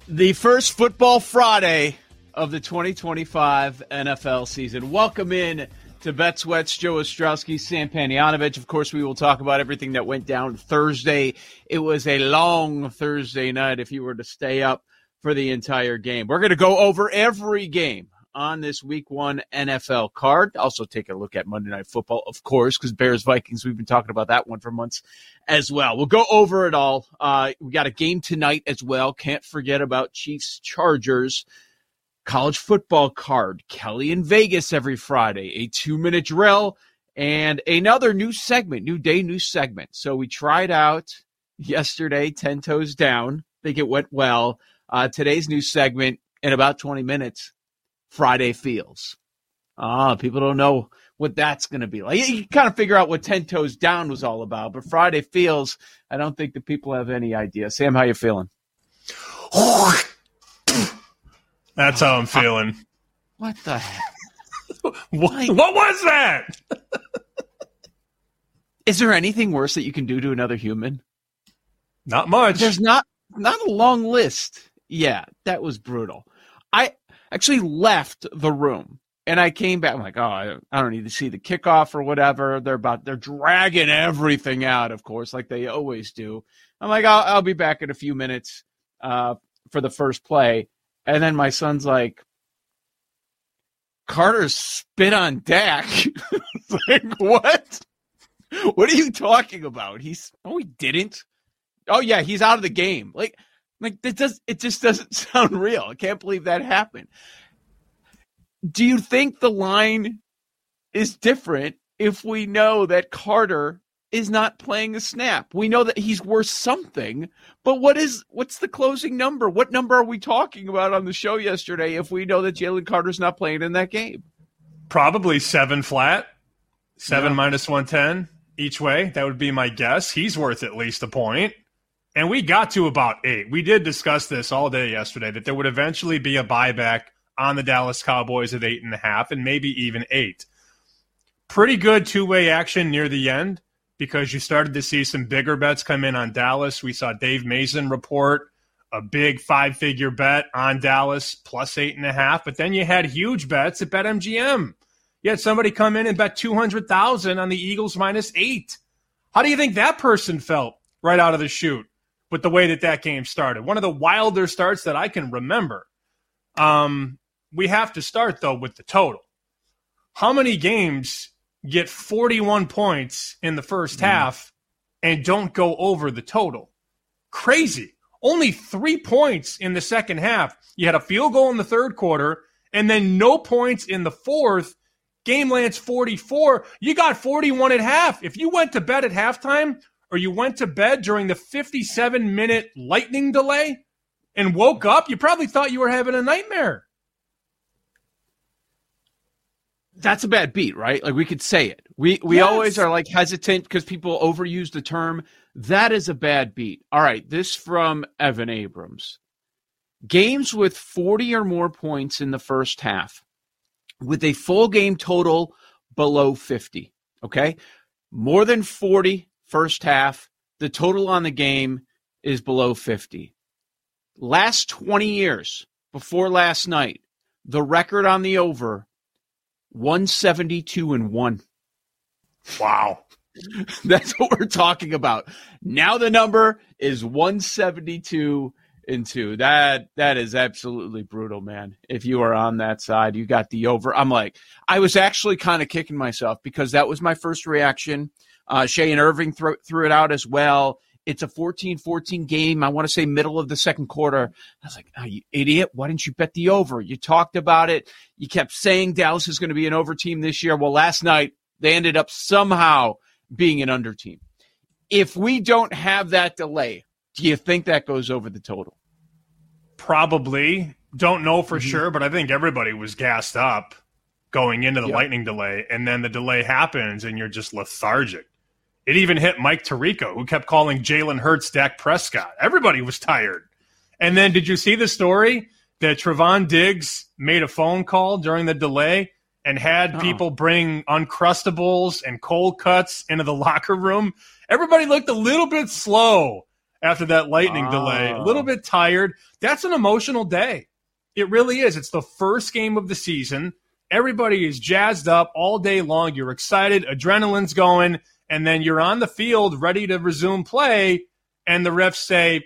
The first Football Friday of the 2025 NFL season. Welcome in to Bet Sweats, Joe Ostrowski, Sam Panayotovich. Of course, we will talk about everything that went down Thursday. It was a long Thursday night if you were to stay up for the entire game. We're going to go over every game on this Week 1 NFL card. Also take a look at Monday Night Football, of course, because Bears-Vikings, we've been talking about that one for months as well. We'll go over it all. We got a game tonight as well. Can't forget about Chiefs-Chargers. College football card. Kelly in Vegas every Friday. A 2-minute drill and another new segment. New day, new segment. So we tried out yesterday, 10 Toes Down. I think it went well. Today's new segment in about 20 minutes. Friday Feels. People don't know what that's going to be like. You can kind of figure out what 10 Toes Down was all about, but Friday Feels, I don't think the people have any idea. Sam, how you feeling? That's how I'm feeling. What the heck? What was that? Is there anything worse that you can do to another human? Not much. There's not a long list. Yeah, that was brutal. I actually left the room and I came back. I'm like, I don't need to see the kickoff or whatever. They're dragging everything out, of course, like they always do. I'm like, I'll be back in a few minutes for the first play. And then my son's like, Carter spit on Dak. Like, what? What are you talking about? He didn't. Oh yeah, he's out of the game. Like it just doesn't sound real. I can't believe that happened. Do you think the line is different if we know that Carter is not playing a snap? We know that he's worth something, but what's the closing number? What number are we talking about on the show yesterday if we know that Jalen Carter's not playing in that game? Probably 7 flat, 7 minus 110 each way. That would be my guess. He's worth at least a point. And we got to about 8. We did discuss this all day yesterday, that there would eventually be a buyback on the Dallas Cowboys at 8.5 and maybe even 8. Pretty good two-way action near the end, because you started to see some bigger bets come in on Dallas. We saw Dave Mason report a big 5-figure bet on Dallas plus 8.5, but then you had huge bets at BetMGM. You had somebody come in and bet $200,000 on the Eagles minus 8. How do you think that person felt right out of the chute with the way that game started? One of the wilder starts that I can remember. We have to start, though, with the total. How many games get 41 points in the first half and don't go over the total? Crazy. Only 3 points in the second half. You had a field goal in the third quarter and then no points in the fourth. Game lands 44. You got 41 at half. If you went to bed at halftime or you went to bed during the 57-minute lightning delay and woke up, you probably thought you were having a nightmare. That's a bad beat, right? Like, we could say it. We Yes. always are like hesitant because people overuse the term. That is a bad beat. All right, this from Evan Abrams. Games with 40 or more points in the first half with a full game total below 50, okay? More than 40 first half, the total on the game is below 50. Last 20 years, before last night, the record on the over, 172-1. Wow. That's what we're talking about. Now the number is 172-2. That is absolutely brutal, man. If you are on that side, you got the over. I was actually kind of kicking myself because that was my first reaction. Shea and Irving threw it out as well. It's a 14-14 game. I want to say middle of the second quarter. I was like, oh, you idiot. Why didn't you bet the over? You talked about it. You kept saying Dallas is going to be an over team this year. Well, last night they ended up somehow being an under team. If we don't have that delay, do you think that goes over the total? Probably. Don't know for sure, but I think everybody was gassed up going into the lightning delay, and then the delay happens and you're just lethargic. It even hit Mike Tirico, who kept calling Jalen Hurts Dak Prescott. Everybody was tired. And then did you see the story that Trevon Diggs made a phone call during the delay and had people bring Uncrustables and cold cuts into the locker room? Everybody looked a little bit slow after that lightning delay. A little bit tired. That's an emotional day. It really is. It's the first game of the season. Everybody is jazzed up all day long. You're excited. Adrenaline's going. And then you're on the field ready to resume play. And the refs say,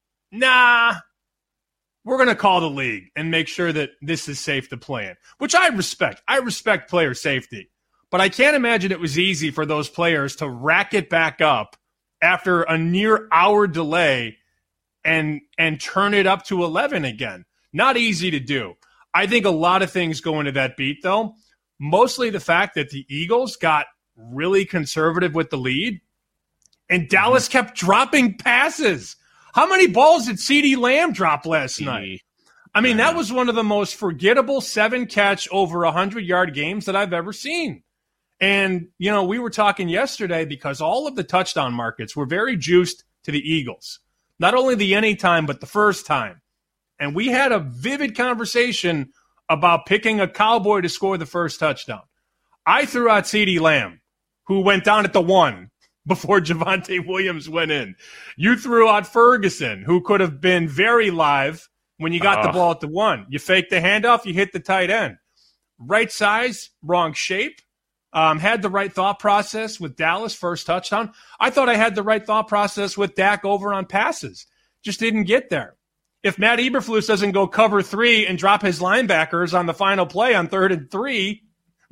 nah, we're going to call the league and make sure that this is safe to play in, which I respect. I respect player safety. But I can't imagine it was easy for those players to rack it back up after a near hour delay and turn it up to 11 again. Not easy to do. I think a lot of things go into that beat, though. Mostly the fact that the Eagles got really conservative with the lead, and Dallas kept dropping passes. How many balls did CeeDee Lamb drop last night? I mean, that was one of the most forgettable 7-catch over 100-yard games that I've ever seen. And, you know, we were talking yesterday because all of the touchdown markets were very juiced to the Eagles. Not only the anytime, but the first time. And we had a vivid conversation about picking a Cowboy to score the first touchdown. I threw out CeeDee Lamb, who went down at the 1 before Javonte Williams went in. You threw out Ferguson, who could have been very live when you got the ball at the 1. You faked the handoff, you hit the tight end. Right size, wrong shape. Had the right thought process with Dallas, first touchdown. I thought I had the right thought process with Dak over on passes. Just didn't get there. If Matt Eberflus doesn't go cover 3 and drop his linebackers on the final play on 3rd and 3,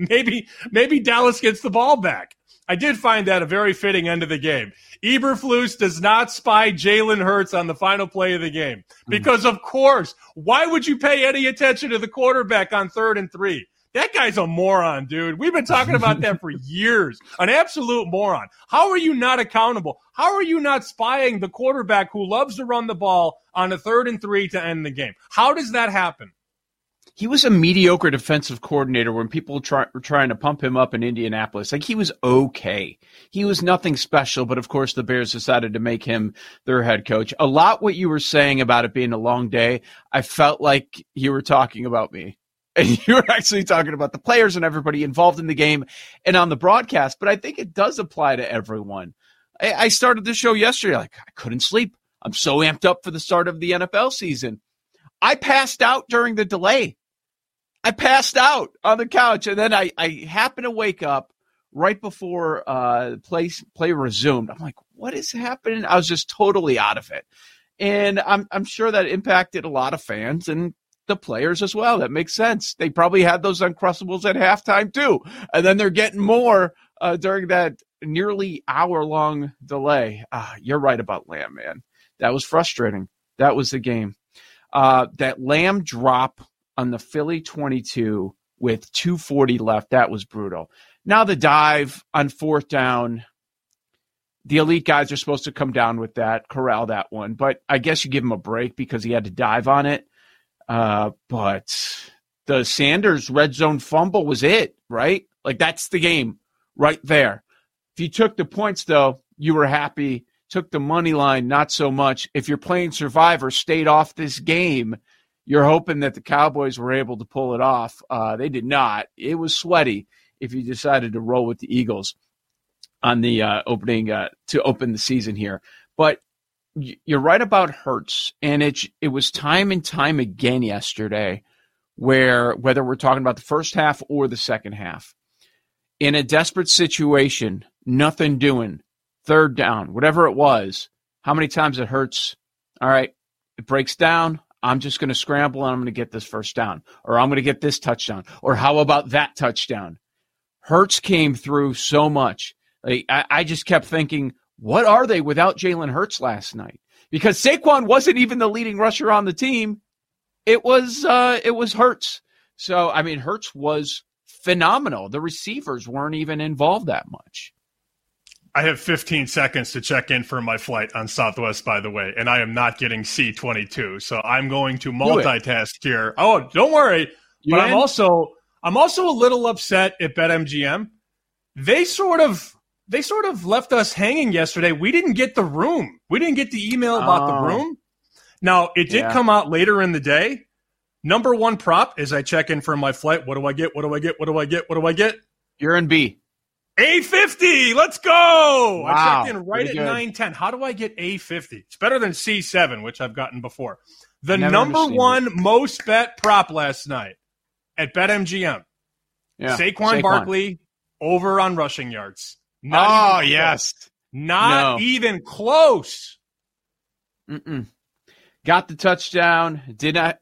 maybe Dallas gets the ball back. I did find that a very fitting end of the game. Eberflus does not spy Jalen Hurts on the final play of the game. Because, of course, why would you pay any attention to the quarterback on 3rd and 3? That guy's a moron, dude. We've been talking about that for years. An absolute moron. How are you not accountable? How are you not spying the quarterback who loves to run the ball on a 3rd and 3 to end the game? How does that happen? He was a mediocre defensive coordinator when people were trying to pump him up in Indianapolis. Like, he was okay. He was nothing special, but of course the Bears decided to make him their head coach. A lot what you were saying about it being a long day, I felt like you were talking about me. And you were actually talking about the players and everybody involved in the game and on the broadcast. But I think it does apply to everyone. I started the show yesterday. Like, I couldn't sleep. I'm so amped up for the start of the NFL season. I passed out during the delay. I passed out on the couch. And then I happened to wake up right before play resumed. I'm like, what is happening? I was just totally out of it. And I'm sure that impacted a lot of fans and the players as well. That makes sense. They probably had those Uncrustables at halftime too. And then they're getting more during that nearly hour-long delay. You're right about Lamb, man. That was frustrating. That was the game. That Lamb drop on the Philly 22 with 2:40 left, that was brutal. Now the dive on 4th down, the elite guys are supposed to come down with that, corral that one. But I guess you give him a break because he had to dive on it. But the Sanders red zone fumble was it, right? Like, that's the game right there. If you took the points, though, you were happy. Took the money line, not so much. If you're playing Survivor, stayed off this game, you're hoping that the Cowboys were able to pull it off. They did not. It was sweaty if you decided to roll with the Eagles on the opening to open the season here. But you're right about Hurts, and it was time and time again yesterday where, whether we're talking about the first half or the second half, in a desperate situation, nothing doing, 3rd down, whatever it was, how many times it hurts, all right, it breaks down, I'm just going to scramble and I'm going to get this first down, or I'm going to get this touchdown, or how about that touchdown? Hurts came through so much. Like, I just kept thinking, what are they without Jalen Hurts last night? Because Saquon wasn't even the leading rusher on the team. It was Hurts. So, I mean, Hurts was phenomenal. The receivers weren't even involved that much. I have 15 seconds to check in for my flight on Southwest, by the way, and I am not getting C-22, so I'm going to multitask here. Oh, don't worry. But I'm also a little upset at BetMGM. They sort of left us hanging yesterday. We didn't get the room. We didn't get the email about the room. Now, it did come out later in the day. Number one prop as I check in for my flight. What do I get? What do I get? What do I get? What do I get? You're in B. A50. Let's go. Wow, I checked in right pretty at good. 9:10. How do I get A50? It's better than C7, which I've gotten before. The Never number understand one most bet prop last night at BetMGM. Yeah. Saquon Barkley over on rushing yards. Oh, yes. Not even close. Mm-mm. Got the touchdown. Did not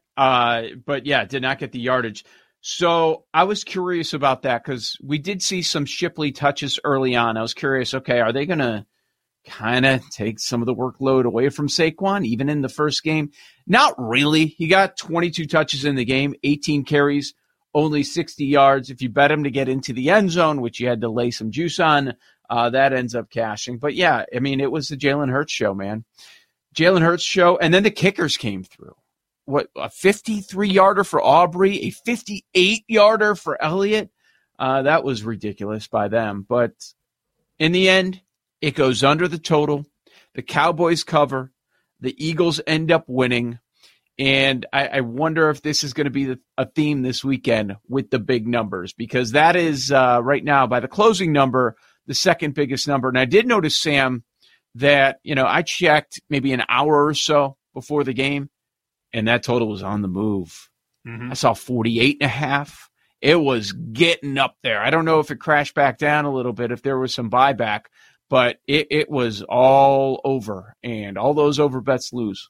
get the yardage. So I was curious about that because we did see some Shipley touches early on. I was curious, okay, are they going to kind of take some of the workload away from Saquon, even in the first game? Not really. He got 22 touches in the game, 18 carries, only 60 yards. If you bet him to get into the end zone, which you had to lay some juice on, that ends up cashing. But yeah, I mean, it was the Jalen Hurts show, man. Jalen Hurts show. And then the kickers came through. What, a 53-yarder for Aubrey, a 58-yarder for Elliott. That was ridiculous by them. But in the end, it goes under the total. The Cowboys cover. The Eagles end up winning. And I wonder if this is going to be a theme this weekend with the big numbers, because that is right now, by the closing number, the second biggest number. And I did notice, Sam, that, I checked maybe an hour or so before the game, and that total was on the move. Mm-hmm. I saw 48.5. It was getting up there. I don't know if it crashed back down a little bit, if there was some buyback, but it was all over, and all those over bets lose.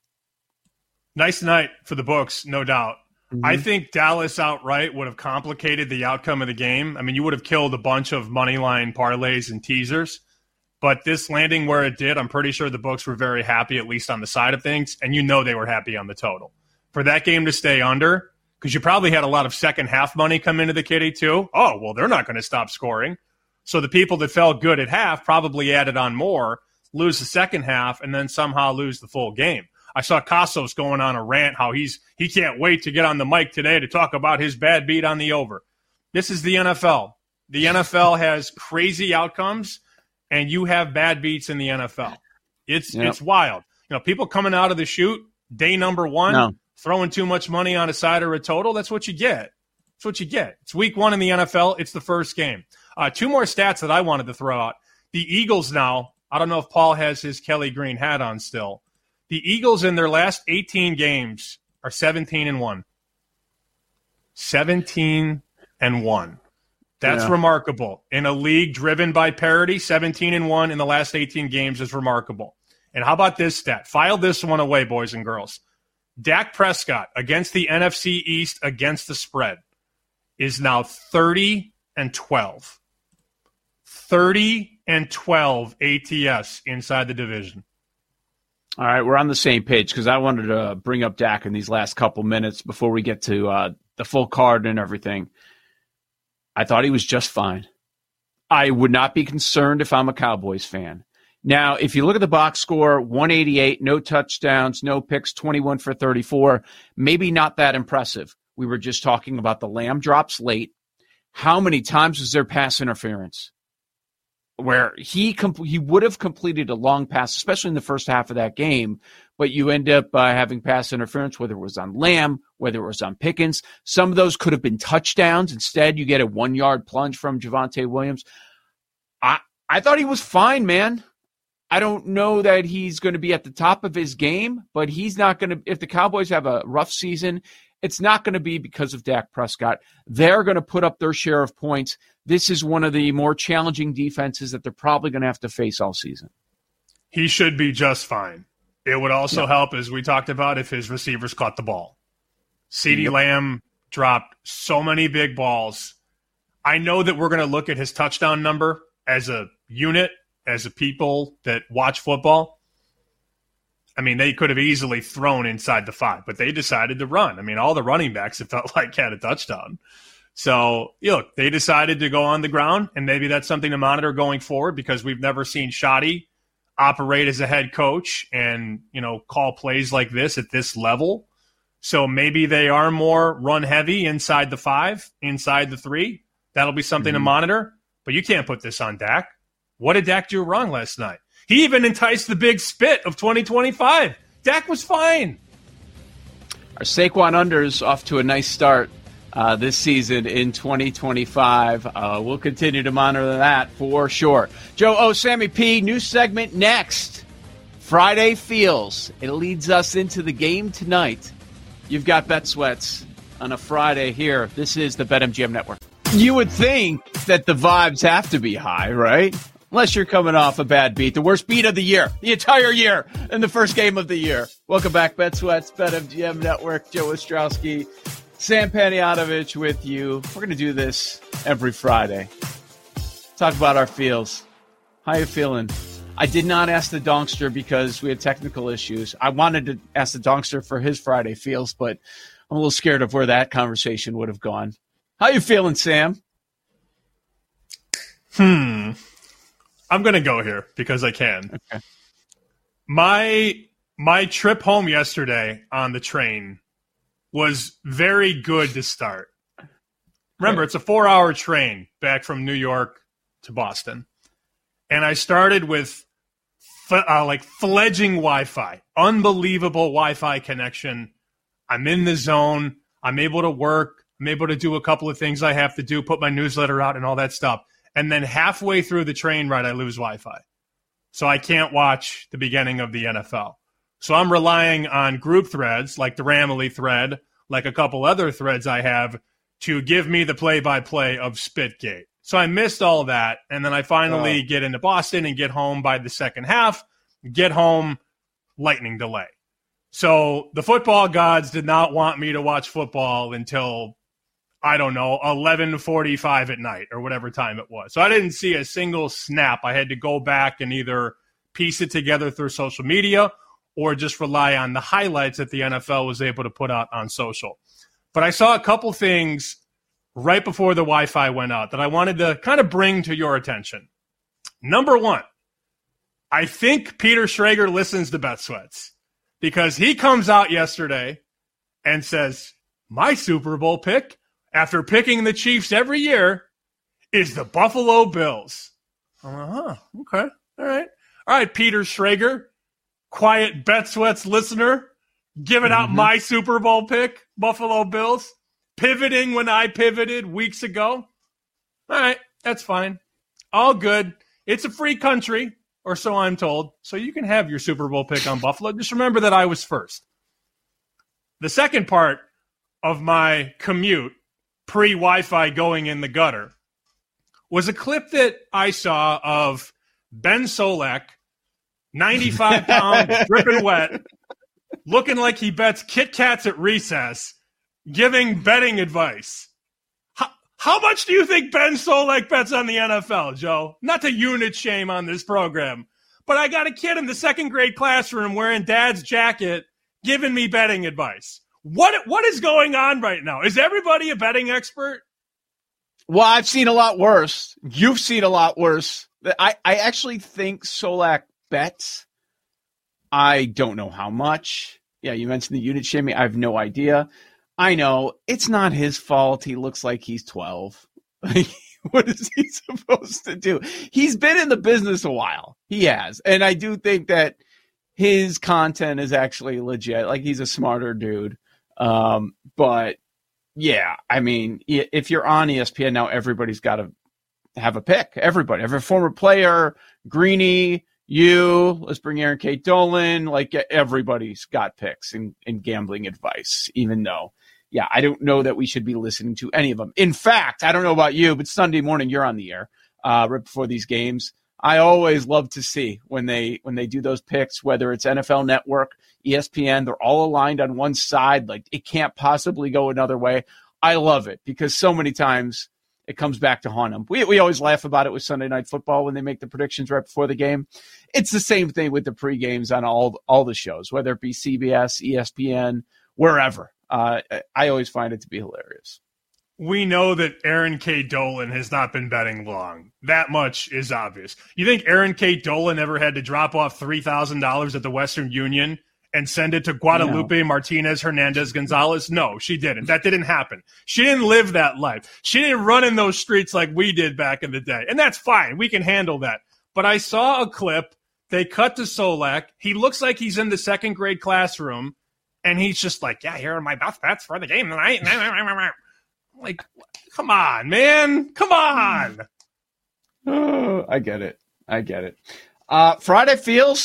Nice night for the books, no doubt. Mm-hmm. I think Dallas outright would have complicated the outcome of the game. I mean, you would have killed a bunch of money line parlays and teasers. But this landing where it did, I'm pretty sure the books were very happy, at least on the side of things, and they were happy on the total. For that game to stay under, because you probably had a lot of second half money come into the kitty too. Oh, well, they're not going to stop scoring. So the people that felt good at half probably added on more, lose the second half, and then somehow lose the full game. I saw Cassos going on a rant how he can't wait to get on the mic today to talk about his bad beat on the over. This is the NFL. The NFL has crazy outcomes, and you have bad beats in the NFL. It's wild. People coming out of the shoot, day number one, throwing too much money on a side or a total, that's what you get. That's what you get. It's week one in the NFL. It's the first game. Two more stats that I wanted to throw out. The Eagles now, I don't know if Paul has his Kelly Green hat on still. The Eagles in their last 18 games are 17-1. 17-1. That's remarkable. In a league driven by parity, 17-1 in the last 18 games is remarkable. And how about this stat? File this one away, boys and girls. Dak Prescott against the NFC East against the spread is now 30-12. 30-12 ATS inside the division. All right, we're on the same page because I wanted to bring up Dak in these last couple minutes before we get to the full card and everything. I thought he was just fine. I would not be concerned if I'm a Cowboys fan. Now, if you look at the box score, 188, no touchdowns, no picks, 21 for 34, maybe not that impressive. We were just talking about the Lamb drops late. How many times was there pass interference? Where he would have completed a long pass, especially in the first half of that game, but you end up having pass interference, whether it was on Lamb, whether it was on Pickens. Some of those could have been touchdowns. Instead, you get a 1-yard plunge from Javonte Williams. I thought he was fine, man. I don't know that he's going to be at the top of his game, but he's not going to – if the Cowboys have a rough season, it's not going to be because of Dak Prescott. They're going to put up their share of points. This is one of the more challenging defenses that they're probably going to have to face all season. He should be just fine. It would also help, as we talked about, if his receivers caught the ball. CeeDee Lamb dropped so many big balls. I know that we're going to look at his touchdown number as a unit, as a people that watch football. I mean, they could have easily thrown inside the 5, but they decided to run. I mean, all the running backs, it felt like, had a touchdown. So, look, they decided to go on the ground, and maybe that's something to monitor going forward because we've never seen Shoddy operate as a head coach and, call plays like this at this level. So maybe they are more run heavy inside the 5, inside the 3. That'll be something to monitor. But you can't put this on Dak. What did Dak do wrong last night? He even enticed the big spit of 2025. Dak was fine. Our Saquon unders off to a nice start. this season in 2025. We'll continue to monitor that for sure. Joe Sammy P, new segment next. Friday Feels. It leads us into the game tonight. You've got Bet Sweats on a Friday here. This is the BetMGM Network. You would think that the vibes have to be high, right? Unless you're coming off a bad beat. The worst beat of the year, the entire year, in the first game of the year. Welcome back, Bet Sweats, BetMGM Network. Joe Ostrowski, Sam Panayotovich with you. We're going to do this every Friday. Talk about our feels. How you feeling? I did not ask the Donkster because we had technical issues. I wanted to ask the Donkster for his Friday feels, but I'm a little scared of where that conversation would have gone. How you feeling, Sam? I'm going to go here because I can. Okay. My trip home yesterday on the train was very good to start. Remember, it's a 4-hour train back from New York to Boston. And I started with fledging Wi-Fi, unbelievable Wi-Fi connection. I'm in the zone. I'm able to work. I'm able to do a couple of things I have to do, put my newsletter out and all that stuff. And then halfway through the train ride, I lose Wi-Fi. So I can't watch the beginning of the NFL. So I'm relying on group threads like the Ramley thread, like a couple other threads I have, to give me the play-by-play of Spitgate. So I missed all of that, and then I finally get into Boston and get home by the second half, get home, lightning delay. So the football gods did not want me to watch football until, I don't know, 11:45 at night or whatever time it was. So I didn't see a single snap. I had to go back and either piece it together through social media or just rely on the highlights that the NFL was able to put out on social. But I saw a couple things right before the Wi-Fi went out that I wanted to kind of bring to your attention. Number one, I think Peter Schrager listens to Bet Sweats because he comes out yesterday and says, my Super Bowl pick, after picking the Chiefs every year, is the Buffalo Bills. Okay. All right, Peter Schrager, quiet Bet Sweats listener, giving out my Super Bowl pick, Buffalo Bills. Pivoting when I pivoted weeks ago. All right, that's fine. All good. It's a free country, or so I'm told. So you can have your Super Bowl pick on Buffalo. Just remember that I was first. The second part of my commute, pre-Wi-Fi going in the gutter, was a clip that I saw of Ben Solak, 95 pounds, dripping wet, looking like he bets Kit Kats at recess, giving betting advice. How much do you think Ben Solak bets on the NFL, Joe? Not to unit shame on this program, but I got a kid in the second grade classroom wearing dad's jacket giving me betting advice. What is going on right now? Is everybody a betting expert? Well, I've seen a lot worse. You've seen a lot worse. I actually think Solak bets. I don't know how much. Yeah, you mentioned the unit shaming. I have no idea. I know it's not his fault. He looks like he's 12. What is he supposed to do? He's been in the business a while. He has. And I do think that his content is actually legit. Like, he's a smarter dude. But yeah, I mean, if you're on ESPN now, everybody's got to have a pick. Everybody, every former player, Greeny, you, let's bring Aaron K. Dolan, like everybody's got picks and gambling advice, even though, yeah, I don't know that we should be listening to any of them. In fact, I don't know about you, but Sunday morning you're on the air right before these games. I always love to see when they do those picks, whether it's NFL Network, ESPN, they're all aligned on one side. Like, it can't possibly go another way. I love it because so many times it comes back to haunt them. We always laugh about it with Sunday Night Football when they make the predictions right before the game. It's the same thing with the pre-games on all the shows, whether it be CBS, ESPN, wherever. I always find it to be hilarious. We know that Aaron K. Dolan has not been betting long. That much is obvious. You think Aaron K. Dolan ever had to drop off $3,000 at the Western Union and send it to Guadalupe Martinez Hernandez Gonzalez? No, she didn't. That didn't happen. She didn't live that life. She didn't run in those streets like we did back in the day. And that's fine. We can handle that. But I saw a clip. They cut to Solak. He looks like he's in the second grade classroom. And he's just like, yeah, here are my best bets for the game tonight. Like, come on, man. Come on. Oh, I get it. Friday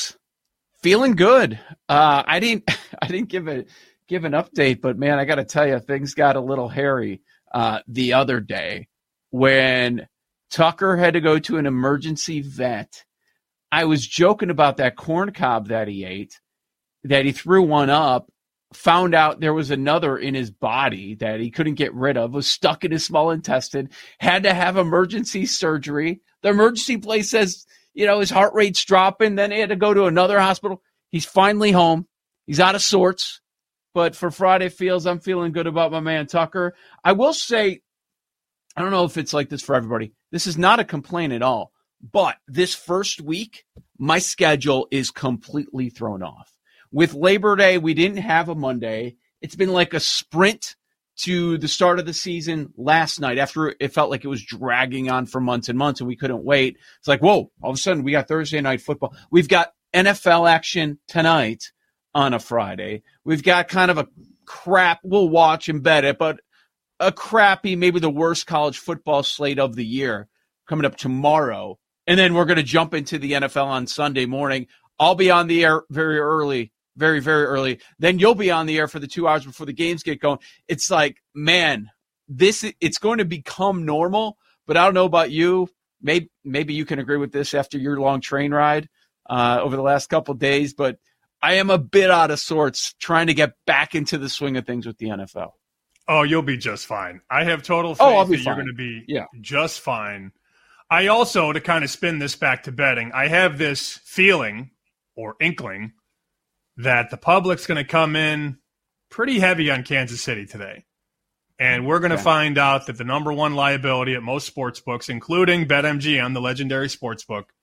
feeling good. I didn't give an update, but man, I got to tell you, things got a little hairy the other day when Tucker had to go to an emergency vet. I was joking about that corn cob that he ate, that he threw one up, found out there was another in his body that he couldn't get rid of, was stuck in his small intestine, had to have emergency surgery. The emergency place says, his heart rate's dropping. Then he had to go to another hospital. He's finally home. He's out of sorts. But for Friday Feels, I'm feeling good about my man Tucker. I will say, I don't know if it's like this for everybody. This is not a complaint at all. But this first week, my schedule is completely thrown off. With Labor Day, we didn't have a Monday. It's been like a sprint to the start of the season last night after it felt like it was dragging on for months and months and we couldn't wait. It's like, whoa, all of a sudden we got Thursday night football. We've got NFL action tonight on a Friday. We've got kind of a crap, we'll watch and bet it, but a crappy, maybe the worst college football slate of the year coming up tomorrow. And then we're going to jump into the NFL on Sunday morning. I'll be on the air very early, very, very early. Then you'll be on the air for the 2 hours before the games get going. It's like, man, it's going to become normal, but I don't know about you. Maybe you can agree with this after your long train ride over the last couple of days, but I am a bit out of sorts trying to get back into the swing of things with the NFL. Oh, you'll be just fine. I have total faith that you're going to be just fine. I also, to kind of spin this back to betting, I have this feeling or inkling that the public's going to come in pretty heavy on Kansas City today. And we're going to find out that the number one liability at most sports books, including BetMGM, the legendary sports book,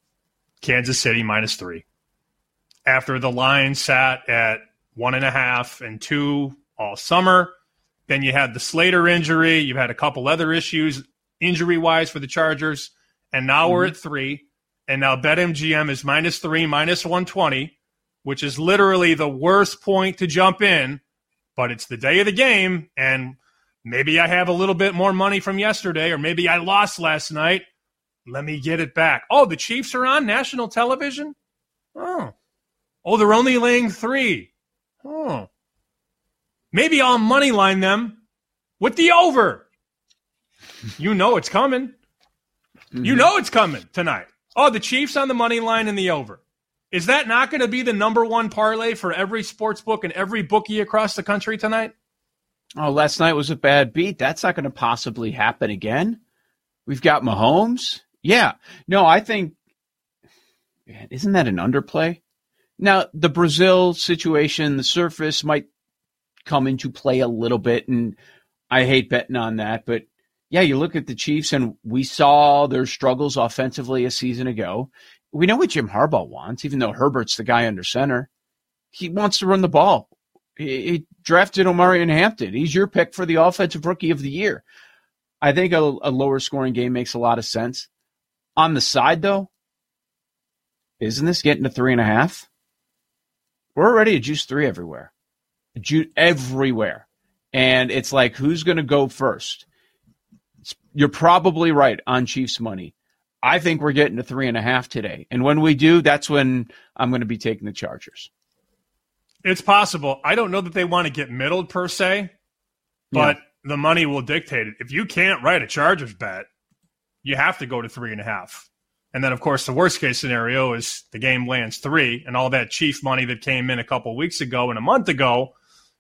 Kansas City -3. After the line sat at 1.5 and 2 all summer, then you had the Slater injury. You've had a couple other issues injury-wise for the Chargers, and now we're at 3. And now BetMGM is -3, -120, which is literally the worst point to jump in, but it's the day of the game, and maybe I have a little bit more money from yesterday, or maybe I lost last night. Let me get it back. Oh, the Chiefs are on national television? Oh, they're only laying 3. Oh. Maybe I'll money line them with the over. You know it's coming. You know it's coming tonight. Oh, the Chiefs on the money line and the over. Is that not going to be the number one parlay for every sports book and every bookie across the country tonight? Oh, last night was a bad beat. That's not going to possibly happen again. We've got Mahomes. Yeah. No, I think, isn't that an underplay? Now, the Brazil situation, the surface might come into play a little bit, and I hate betting on that. But, yeah, you look at the Chiefs, and we saw their struggles offensively a season ago. We know what Jim Harbaugh wants, even though Herbert's the guy under center. He wants to run the ball. He drafted Omarion Hampton. He's your pick for the Offensive Rookie of the Year. I think a lower scoring game makes a lot of sense. On the side, though, isn't this getting to 3.5? We're already at juice 3 everywhere. Everywhere. And it's like, who's going to go first? You're probably right on Chiefs money. I think we're getting to 3.5 today. And when we do, that's when I'm going to be taking the Chargers. It's possible. I don't know that they want to get middled per se, but the money will dictate it. If you can't write a Chargers bet, you have to go to 3.5. And then, of course, the worst case scenario is the game lands 3, and all that Chief money that came in a couple weeks ago and a month ago,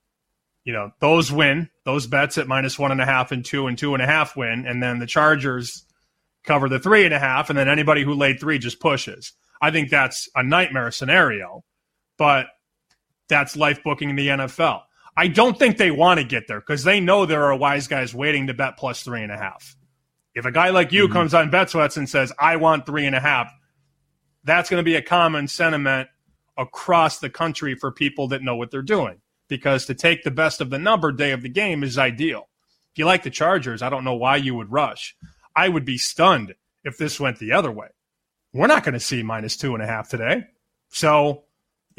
those win. Those bets at -1.5 and 2 and 2.5 win, and then the Chargers cover the 3.5, and then anybody who laid 3 just pushes. I think that's a nightmare scenario, but that's life booking in the NFL. I don't think they want to get there because they know there are wise guys waiting to bet plus 3.5. If a guy like you comes on BetSweats and says, I want 3.5, that's going to be a common sentiment across the country for people that know what they're doing. Because to take the best of the number day of the game is ideal. If you like the Chargers, I don't know why you would rush. I would be stunned if this went the other way. We're not going to see -2.5 today. So, yeah,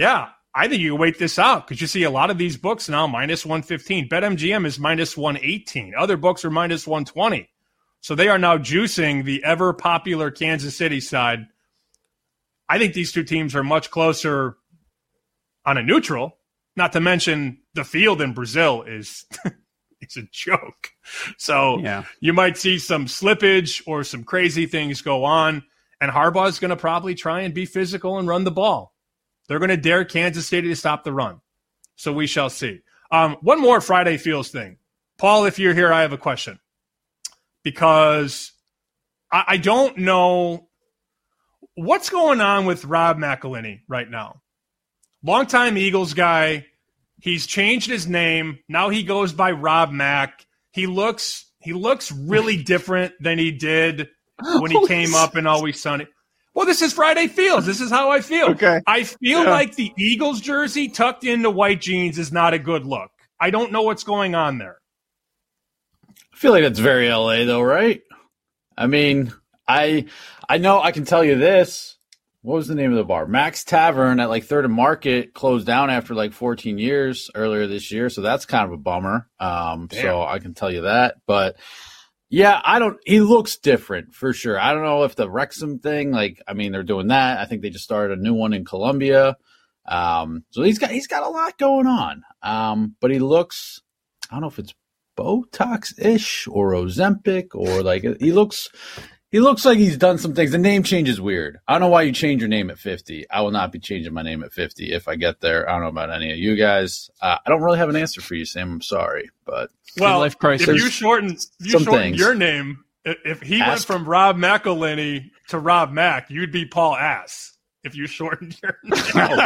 I think you wait this out because you see a lot of these books now minus 115. BetMGM is minus 118. Other books are minus 120. So they are now juicing the ever popular Kansas City side. I think these two teams are much closer on a neutral, not to mention the field in Brazil is it's a joke. So you might see some slippage or some crazy things go on, and Harbaugh is going to probably try and be physical and run the ball. They're going to dare Kansas City to stop the run. So we shall see. One more Friday Feels thing. Paul, if you're here, I have a question. Because I don't know what's going on with Rob McElhenney right now. Longtime Eagles guy. He's changed his name. Now he goes by Rob Mack. He looks really different than he did when he came up in Always Sunny. Well, this is Friday Feels. This is how I feel. Okay. I feel like the Eagles jersey tucked into white jeans is not a good look. I don't know what's going on there. I feel like that's very LA though, right? I mean, I know I can tell you this. What was the name of the bar? Max Tavern at like 3rd and Market closed down after like 14 years earlier this year. So that's kind of a bummer. So I can tell you that. But yeah, he looks different for sure. I don't know if the Wrexham thing, they're doing that. I think they just started a new one in Colombia. So he's got a lot going on. But he looks, I don't know if it's Botox-ish or Ozempic or he looks like he's done some things. The name change is weird. I don't know why you change your name at 50. I will not be changing my name at 50 if I get there. I don't know about any of you guys. I don't really have an answer for you, Sam. I'm sorry, but life crisis. If you shorten your name, if he went from Rob McElhenney to Rob Mack, you'd be Paul Ass. If you shortened your name,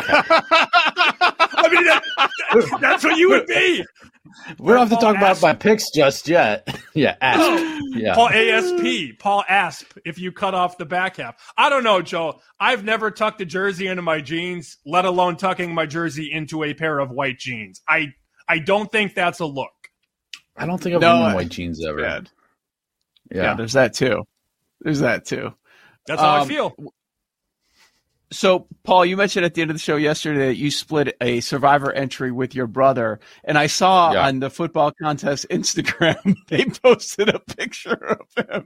I mean that's what you would be. We don't have to talk about my picks just yet. Yeah, Asp. Yeah. Paul ASP, Paul Asp, if you cut off the back half. I don't know, Joe. I've never tucked a jersey into my jeans, let alone tucking my jersey into a pair of white jeans. I don't think that's a look. I don't think I've worn white jeans ever. Bad. Yeah, there's that too. That's how I feel. So, Paul, you mentioned at the end of the show yesterday that you split a Survivor entry with your brother, and I saw on the Football Contest Instagram they posted a picture of him.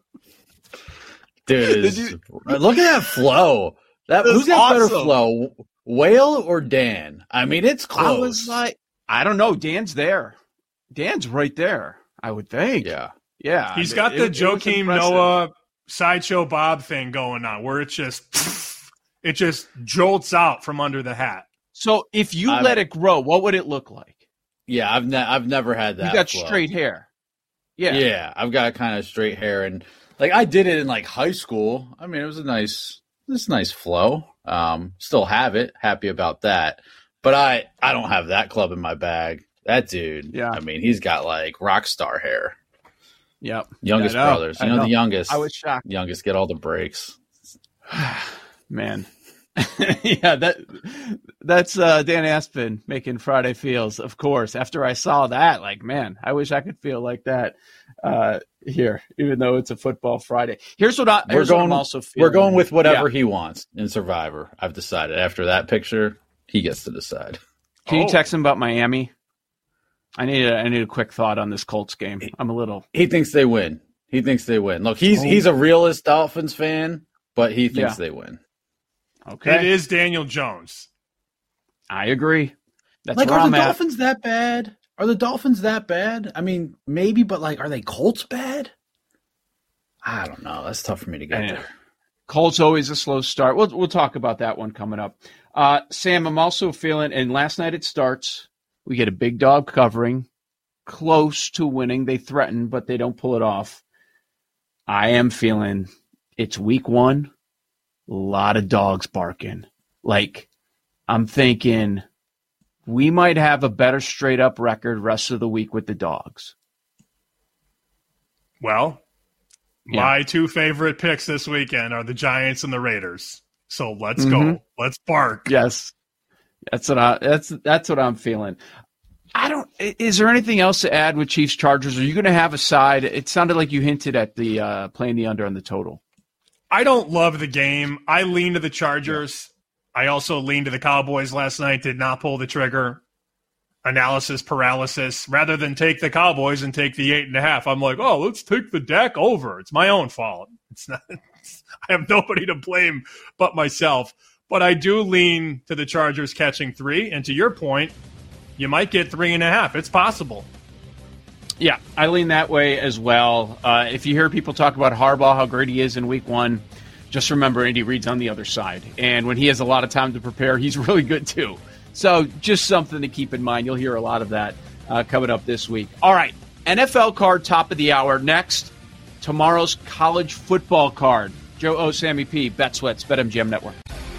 Dude, look at that flow. Who's got better flow, Whale or Dan? I mean, it's close. I was like, I don't know. Dan's there. Dan's right there, I would think. Yeah. He's got the Joakim Noah Sideshow Bob thing going on where it's it just jolts out from under the hat. So if you let it grow, what would it look like? Yeah, I've never had that. You got straight hair. Yeah, I've got kind of straight hair, and I did it in high school. I mean, it was a nice flow. Still have it. Happy about that. But I don't have that club in my bag. That dude. Yeah. I mean, he's got rock star hair. Yep. Youngest brothers. You know the youngest. I was shocked. Youngest get all the breaks. Man. Yeah, that's Dan Aspen making Friday Feels, of course. After I saw that, man, I wish I could feel like that here, even though it's a football Friday. Here's what I'm also feeling. We're going with whatever he wants in Survivor. I've decided. After that picture, he gets to decide. Can you text him about Miami? I need a quick thought on this Colts game. I'm a little. He thinks they win. Look, he's a realist Dolphins fan, but he thinks they win. Okay. It is Daniel Jones. I agree. That's are the Dolphins that bad? Are the Dolphins that bad? I mean, maybe, but are they Colts bad? I don't know. That's tough for me to get there. Colts always a slow start. We'll talk about that one coming up. Sam, I'm also feeling, and last night it starts, we get a big dog covering, close to winning. They threaten, but they don't pull it off. I am feeling it's week 1. A lot of dogs barking. I'm thinking we might have a better straight up record rest of the week with the dogs. Well, my two favorite picks this weekend are the Giants and the Raiders. So let's go. Let's bark. Yes. That's what I'm feeling. Is there anything else to add with Chiefs Chargers? Are you going to have a side? It sounded like you hinted at the playing the under on the total. I don't love the game. I lean to the Chargers. I also leaned to the Cowboys last night, did not pull the trigger. Analysis paralysis. Rather than take the Cowboys and take the 8.5, I'm like, oh, let's take the Dak over. It's my own fault. It's not. I have nobody to blame but myself. But I do lean to the Chargers catching 3. And to your point, you might get 3.5. It's possible. Yeah, I lean that way as well. If you hear people talk about Harbaugh, how great he is in week 1, just remember Andy Reid's on the other side. And when he has a lot of time to prepare, he's really good too. So just something to keep in mind. You'll hear a lot of that coming up this week. All right, NFL card top of the hour. Next, tomorrow's college football card. Joe O, Sammy P, BetSweats, BetMGM Network.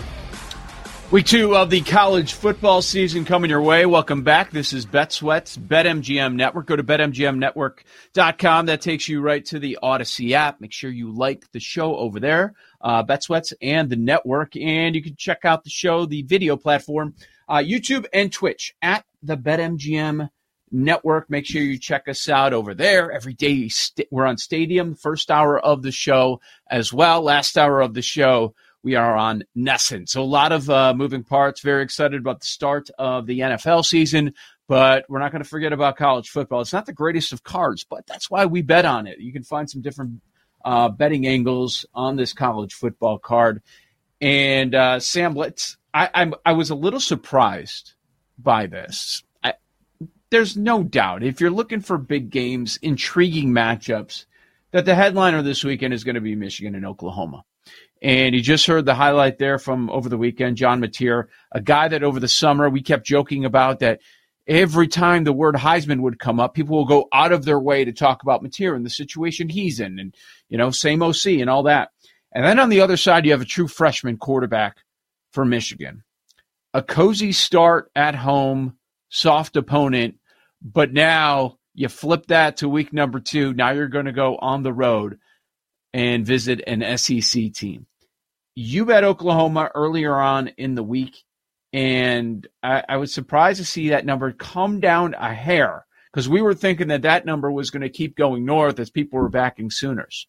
Week 2 of the college football season coming your way. Welcome back. This is BetSweats, BetMGM Network. Go to BetMGMNetwork.com. That takes you right to the Odyssey app. Make sure you like the show over there, BetSweats and the network. And you can check out the show, the video platform, YouTube and Twitch at the BetMGM Network. Make sure you check us out over there. Every day we're on Stadium, first hour of the show as well. Last hour of the show, we are on Nesson. So a lot of moving parts. Very excited about the start of the NFL season, but we're not going to forget about college football. It's not the greatest of cards, but that's why we bet on it. You can find some different betting angles on this college football card. And Sam, I was a little surprised by this. There's no doubt, if you're looking for big games, intriguing matchups, that the headliner this weekend is going to be Michigan and Oklahoma. And you just heard the highlight there from over the weekend, John Mateer, a guy that over the summer we kept joking about that every time the word Heisman would come up, people will go out of their way to talk about Mateer and the situation he's in and, same OC and all that. And then on the other side, you have a true freshman quarterback for Michigan. A cozy start at home, soft opponent, but now you flip that to week number 2. Now you're going to go on the road and visit an SEC team. You bet Oklahoma earlier on in the week, and I was surprised to see that number come down a hair because we were thinking that number was going to keep going north as people were backing Sooners.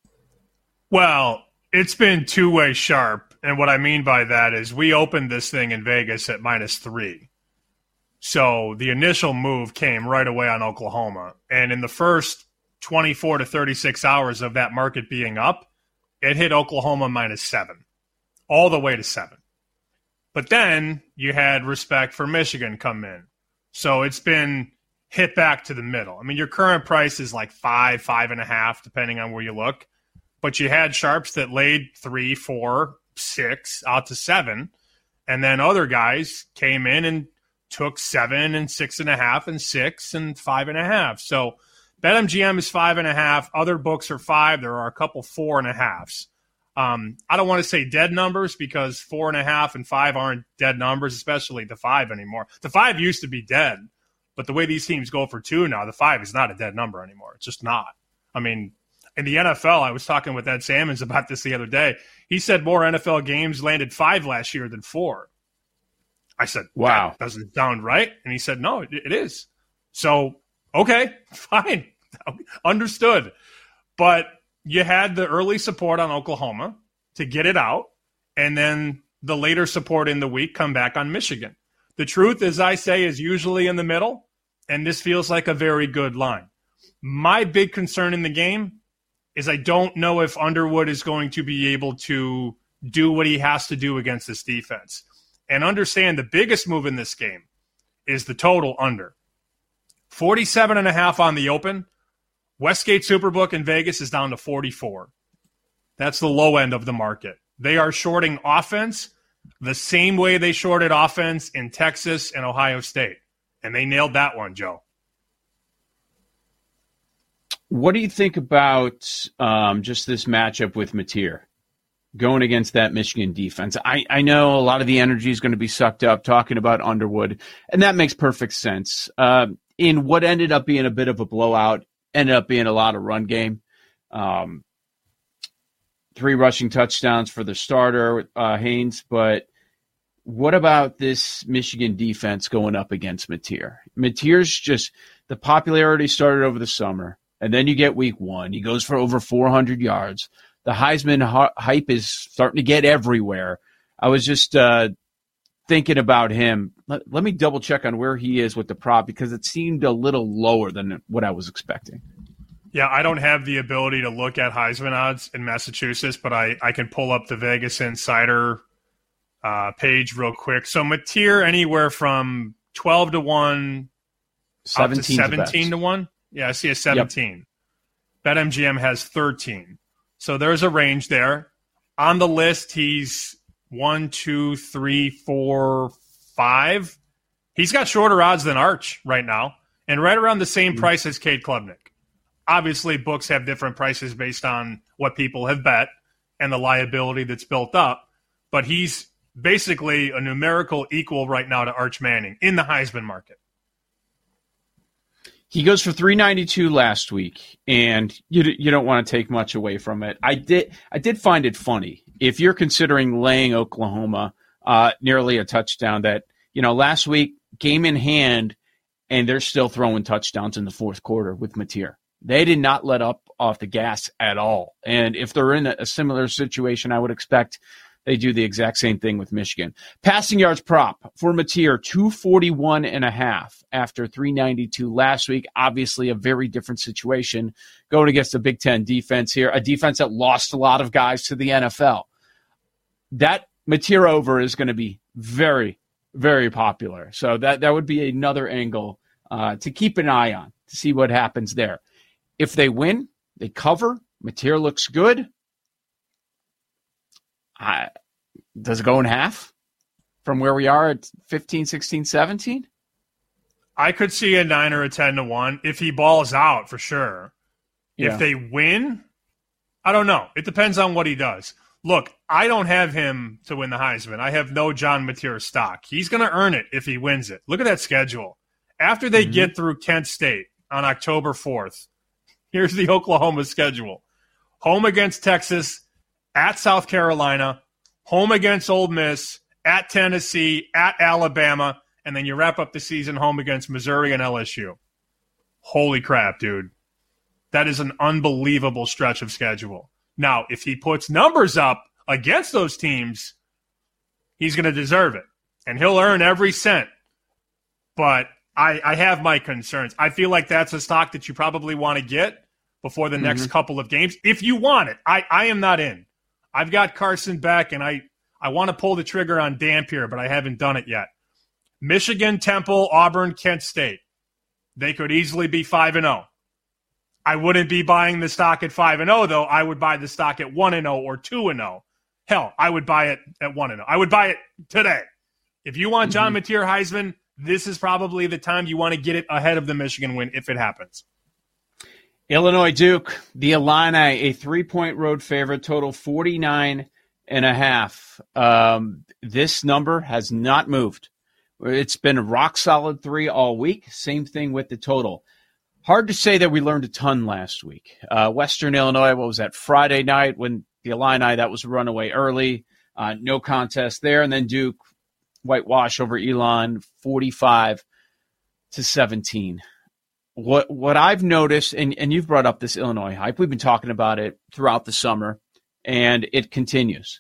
Well, it's been two-way sharp, and what I mean by that is we opened this thing in Vegas at -3. So the initial move came right away on Oklahoma, and in the first 24 to 36 hours of that market being up, it hit Oklahoma -7, all the way to 7. But then you had respect for Michigan come in. So it's been hit back to the middle. I mean, your current price is like 5, 5.5, depending on where you look. But you had sharps that laid 3, 4, 6 out to 7. And then other guys came in and took 7 and 6.5 and 6 and 5.5. So BetMGM is 5.5. Other books are 5. There are a couple 4.5s. I don't want to say dead numbers because 4.5 and 5 aren't dead numbers, especially the 5 anymore. The 5 used to be dead, but the way these teams go for 2 now, the 5 is not a dead number anymore. It's just not. I mean, in the NFL, I was talking with Ed Salmons about this the other day. He said more NFL games landed 5 last year than 4. I said, wow, that doesn't sound right. And he said, no, it is. So, okay, fine. Understood. But you had the early support on Oklahoma to get it out, and then the later support in the week come back on Michigan. The truth, as I say, is usually in the middle, and this feels like a very good line. My big concern in the game is I don't know if Underwood is going to be able to do what he has to do against this defense. And understand the biggest move in this game is the total under. 47.5 on the open. Westgate Superbook in Vegas is down to 44. That's the low end of the market. They are shorting offense the same way they shorted offense in Texas and Ohio State. And they nailed that one, Joe. What do you think about just this matchup with Mateer going against that Michigan defense? I know a lot of the energy is going to be sucked up talking about Underwood, and that makes perfect sense. In what ended up being a bit of a blowout, ended up being a lot of run game. 3 rushing touchdowns for the starter, Haynes. But what about this Michigan defense going up against Mateer? Mateer's just – the popularity started over the summer, and then you get week 1. He goes for over 400 yards. The Heisman hype is starting to get everywhere. I was just thinking about him. Let me double check on where he is with the prop because it seemed a little lower than what I was expecting. Yeah, I don't have the ability to look at Heisman odds in Massachusetts, but I can pull up the Vegas Insider page real quick. So Mateer anywhere from 12 to 1 up to 17 to 1. Yeah, I see a 17. Yep. BetMGM has 13. So there's a range there. On the list, he's 1, 2, 3, 4, 5. He's got shorter odds than Arch right now, and right around the same price as Cade Klubnik. Obviously, books have different prices based on what people have bet and the liability that's built up, but he's basically a numerical equal right now to Arch Manning in the Heisman market. He goes for 392 last week, and you don't want to take much away from it. I did find it funny. If you're considering laying Oklahoma nearly a touchdown, that last week game in hand, and they're still throwing touchdowns in the fourth quarter with Mateer. They did not let up off the gas at all. And if they're in a similar situation, I would expect they do the exact same thing with Michigan. Passing yards prop for Mateer, 241.5 after 392 last week. Obviously a very different situation going against a Big Ten defense here, a defense that lost a lot of guys to the NFL. That Mateer over is going to be very, very popular. So that would be another angle to keep an eye on to see what happens there. If they win, they cover. Mateer looks good. Does it go in half from where we are at 15, 16, 17? I could see a 9 or a 10 to 1 if he balls out for sure. Yeah. If they win, I don't know. It depends on what he does. Look, I don't have him to win the Heisman. I have no John Mateer stock. He's going to earn it if he wins it. Look at that schedule. After they get through Kent State on October 4th, here's the Oklahoma schedule. Home against Texas, at South Carolina, home against Ole Miss, at Tennessee, at Alabama, and then you wrap up the season home against Missouri and LSU. Holy crap, dude. That is an unbelievable stretch of schedule. Now, if he puts numbers up against those teams, he's going to deserve it, and he'll earn every cent. But I have my concerns. I feel like that's a stock that you probably want to get before the next couple of games. If you want it, I am not in. I've got Carson Beck, and I want to pull the trigger on Dampier, but I haven't done it yet. Michigan, Temple, Auburn, Kent State. They could easily be 5-0. I wouldn't be buying the stock at 5-0, though. I would buy the stock at 1-0 or 2-0. Hell, I would buy it at 1-0. I would buy it today. If you want John Mateer Heisman, this is probably the time you want to get it ahead of the Michigan win if it happens. Illinois Duke, the Illini, a 3-point road favorite, total 49.5. This number has not moved. It's been a rock solid 3 all week. Same thing with the total. Hard to say that we learned a ton last week. Western Illinois, what was that, Friday night when the Illini, that was runaway early. No contest there. And then Duke, whitewash over Elon, 45-17. What I've noticed, and you've brought up this Illinois hype, we've been talking about it throughout the summer, and it continues.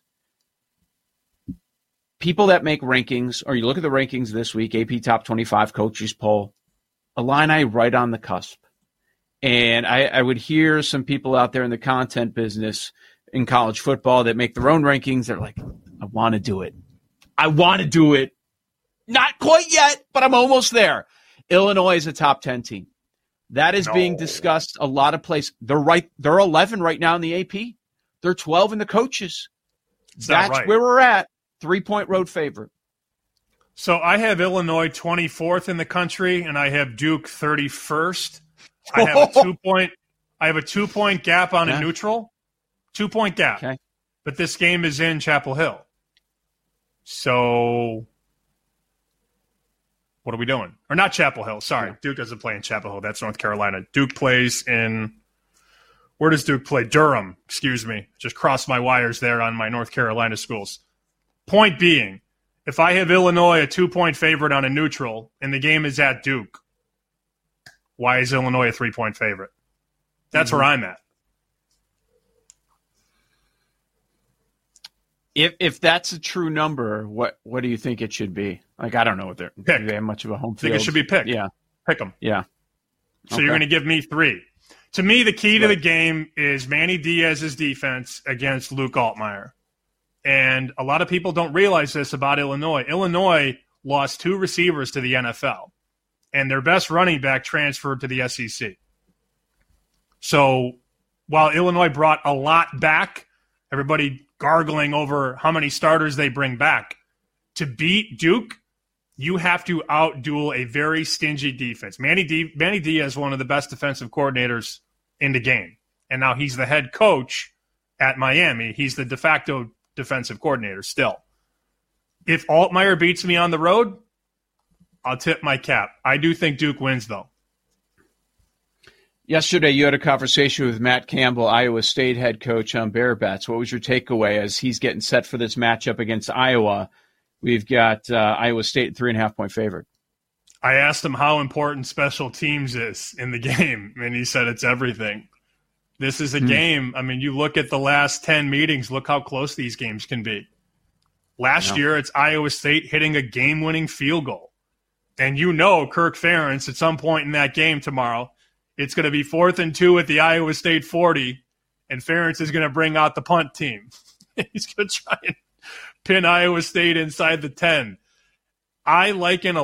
People that make rankings, or you look at the rankings this week, AP Top 25 Coaches Poll, Illini right on the cusp. And I would hear some people out there in the content business in college football that make their own rankings. They're like, I want to do it. I want to do it. Not quite yet, but I'm almost there. Illinois is a top 10 team. That is being discussed a lot of places. They're 11 right now in the AP. They're 12 in the coaches. That's where we're at. 3-point road favorite. So I have Illinois 24th in the country, and I have Duke 31st. I have a 2-point gap on a neutral. 2-point gap. Okay. But this game is in Chapel Hill. So what are we doing? Or not Chapel Hill. Sorry. Yeah. Duke doesn't play in Chapel Hill. That's North Carolina. Duke plays in – where does Duke play? Durham. Excuse me. Just crossed my wires there on my North Carolina schools. Point being, if I have Illinois a 2-point favorite on a neutral and the game is at Duke, why is Illinois a 3-point favorite? That's where I'm at. If that's a true number, what do you think it should be? Like, I don't know what do they have much of a home field? I think it should be pick. Yeah. Pick them. Yeah. So you're going to give me 3. To me, the key to the game is Manny Diaz's defense against Luke Altmaier. And a lot of people don't realize this about Illinois. Illinois lost 2 receivers to the NFL, and their best running back transferred to the SEC. So while Illinois brought a lot back, everybody gargling over how many starters they bring back, to beat Duke, you have to outduel a very stingy defense. Manny Diaz is one of the best defensive coordinators in the game. And now he's the head coach at Miami. He's the de facto defensive coordinator still. If Altmaier beats me on the road, I'll tip my cap. I do think Duke wins, though. Yesterday, you had a conversation with Matt Campbell, Iowa State head coach, on Bear Bets. What was your takeaway as he's getting set for this matchup against Iowa? We've got Iowa State 3.5-point favorite. I asked him how important special teams is in the game, and he said it's everything. This is a game. I mean, you look at the last 10 meetings, look how close these games can be. Last year, it's Iowa State hitting a game-winning field goal. And you know Kirk Ferentz, at some point in that game tomorrow, it's going to be 4th and 2 at the Iowa State 40, and Ferentz is going to bring out the punt team. He's going to try and pin Iowa State inside the 10. I liken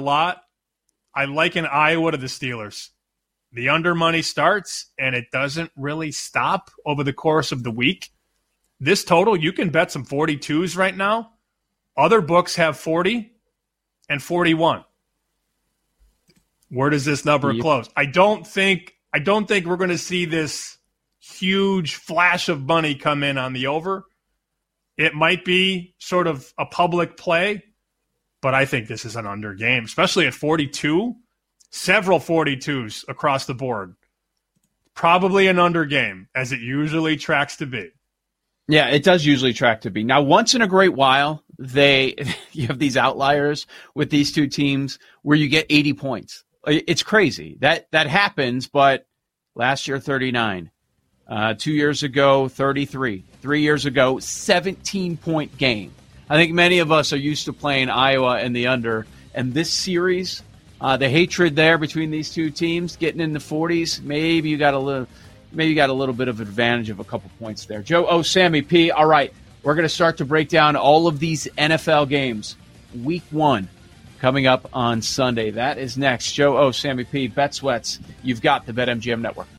Iowa to the Steelers. The under money starts, and it doesn't really stop over the course of the week. This total, you can bet some 42s right now. Other books have 40 and 41. Where does this number close? I don't think we're going to see this huge flash of money come in on the over. It might be sort of a public play, but I think this is an under game, especially at 42. Several 42s across the board. Probably an under game, as it usually tracks to be. Yeah, it does usually track to be. Now, once in a great while, you have these outliers with these two teams where you get 80 points. It's crazy. That happens, but last year, 39. 2 years ago, 33. 3 years ago, 17-point game. I think many of us are used to playing Iowa and the under, and this series, the hatred there between these two teams, getting in the 40s, maybe you got a little bit of advantage of a couple points there. Joe Sammy P. All right, we're going to start to break down all of these NFL games. Week 1 coming up on Sunday. That is next. Joe Sammy P. Bet Sweats. You've got the BetMGM Network.